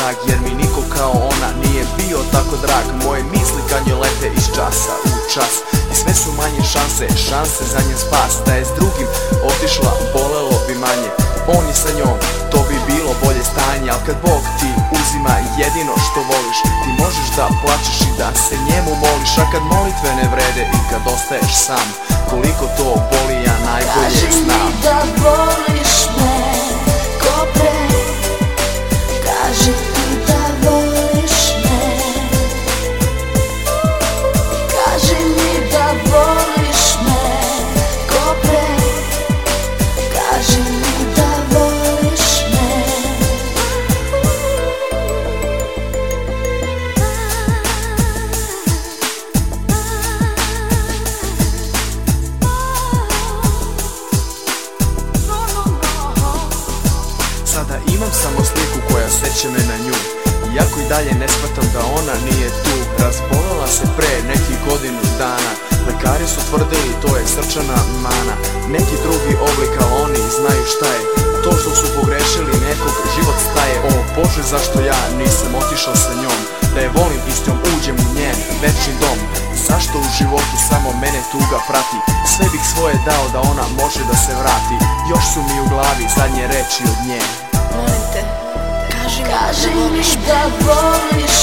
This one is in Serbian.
snag, jer mi niko kao ona nije bio tako drag. Moje misli kad njoj lete iz časa u čas i sve su manje šanse za njen spas. Da je s drugim otišla, bolelo bi manje, on je sa njom, to bi bilo bolje stanje. Al kad Bog ti uzima jedino što voliš, ti možeš da plačeš i da se njemu moliš. A kad molitve ne vrede i kad ostaješ sam, koliko to boli ja najbolje znam. Kaži mi da voliš me ko pre, kaži mi da voliš me, kaži mi da voliš me ko pre, kaži mi da voliš me. Sada imam samo sliku koja seće me na nju, iako i dalje ne shvatam da ona nije tu. Razbolela se pre nekih godinu dana, lekari su tvrdili to je srčana mana. Neki drugi oblik, ali oni znaju šta je to što su pogrešili, nekog život staje. O Bože, zašto ja nisam otišao sa njom, da je volim i s njom uđem u njen večni dom. Zašto u životu samo mene tuga prati, sve bih svoje dao da ona može da se vrati. Još su mi u glavi zadnje reči od nje. Kaži mi da voliš